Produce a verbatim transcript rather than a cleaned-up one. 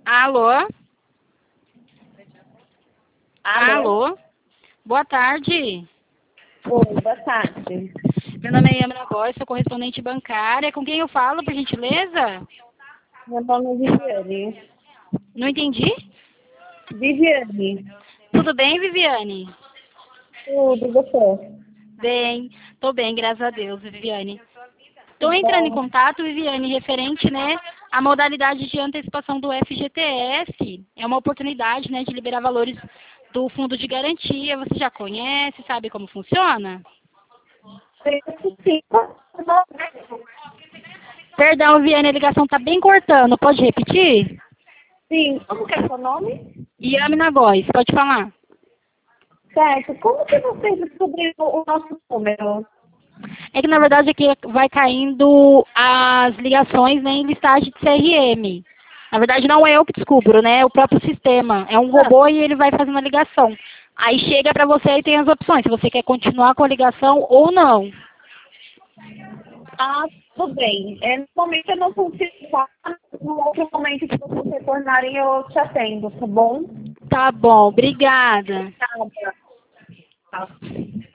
Alô? Alô? Alô? Boa tarde. Oi, boa tarde. Meu nome é Yamina Góes, sou correspondente bancária. Com quem eu falo, por gentileza? Meu nome é Viviane. Não entendi? Viviane. Tudo bem, Viviane? Tudo, você? Bem, tô bem, graças a Deus, Viviane. Que Estou entrando em bom. contato, Viviane, referente, né, à modalidade de antecipação do F G T S. É uma oportunidade, né, de liberar valores do fundo de garantia. Você já conhece, sabe como funciona? Preço sim. Perdão, Viviane, a ligação está bem cortando. Pode repetir? Sim. Como que é seu nome? Yamina Góes, pode falar. Certo. Como que você descobriu o nosso número? É que, na verdade, aqui vai caindo as ligações, né, em listagem de C R M. Na verdade, não é eu que descubro, né? É o próprio sistema. É um Ah, robô e ele vai fazendo a ligação. Aí chega para você e tem as opções, se você quer continuar com a ligação ou não. ah, tudo bem. É, no momento eu não consigo falar. No outro momento que vocês retornarem, eu te atendo, tá bom? Tá bom, obrigada. Obrigada. Tá.